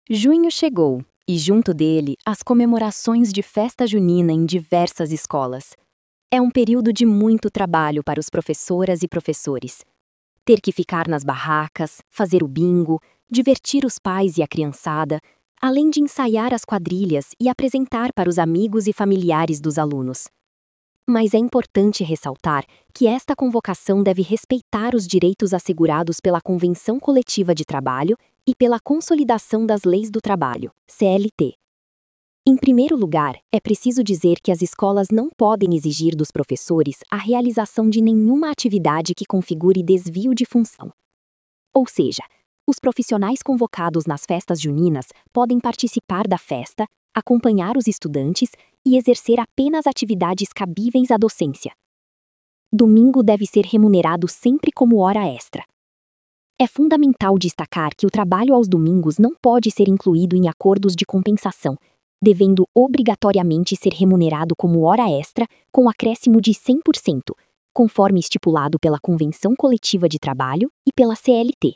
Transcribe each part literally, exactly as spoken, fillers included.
Junho chegou, e junto dele, as comemorações de festa junina em diversas escolas. É um período de muito trabalho para os professoras e professores. Ter que ficar nas barracas, fazer o bingo, divertir os pais e a criançada, além de ensaiar as quadrilhas e apresentar para os amigos e familiares dos alunos. Mas é importante ressaltar que esta convocação deve respeitar os direitos assegurados pela Convenção Coletiva de Trabalho e pela Consolidação das Leis do Trabalho, C L T. Em primeiro lugar, é preciso dizer que as escolas não podem exigir dos professores a realização de nenhuma atividade que configure desvio de função. Ou seja, os profissionais convocados nas festas juninas podem participar da festa, acompanhar os estudantes e exercer apenas atividades cabíveis à docência. Domingo deve ser remunerado sempre como hora extra. É fundamental destacar que o trabalho aos domingos não pode ser incluído em acordos de compensação, devendo obrigatoriamente ser remunerado como hora extra, com acréscimo de cem por cento, conforme estipulado pela Convenção Coletiva de Trabalho e pela C L T.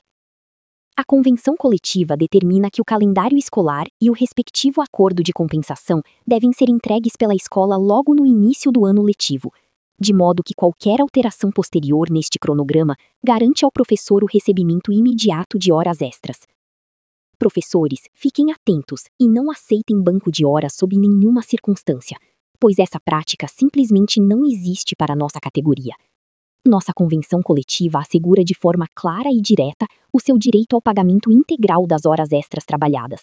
A Convenção Coletiva determina que o calendário escolar e o respectivo acordo de compensação devem ser entregues pela escola logo no início do ano letivo, de modo que qualquer alteração posterior neste cronograma garante ao professor o recebimento imediato de horas extras. Professores, fiquem atentos e não aceitem banco de horas sob nenhuma circunstância, pois essa prática simplesmente não existe para nossa categoria. Nossa convenção coletiva assegura de forma clara e direta o seu direito ao pagamento integral das horas extras trabalhadas.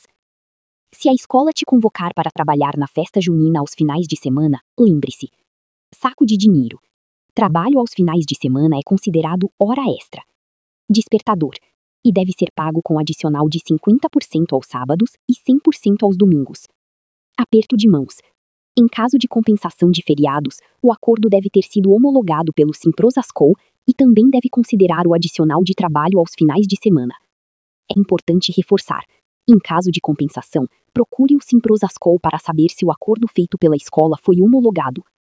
Se a escola te convocar para trabalhar na festa junina aos finais de semana, lembre-se: saco de dinheiro. Trabalho aos finais de semana é considerado hora extra. Despertador. E deve ser pago com adicional de cinquenta por cento aos sábados e cem por cento aos domingos. Aperto de mãos. Em caso de compensação de feriados, o acordo deve ter sido homologado pelo Simprosascol e também deve considerar o adicional de trabalho aos finais de semana. É importante reforçar: em caso de compensação, procure o Simprosascol para saber se o acordo feito pela escola foi homologado,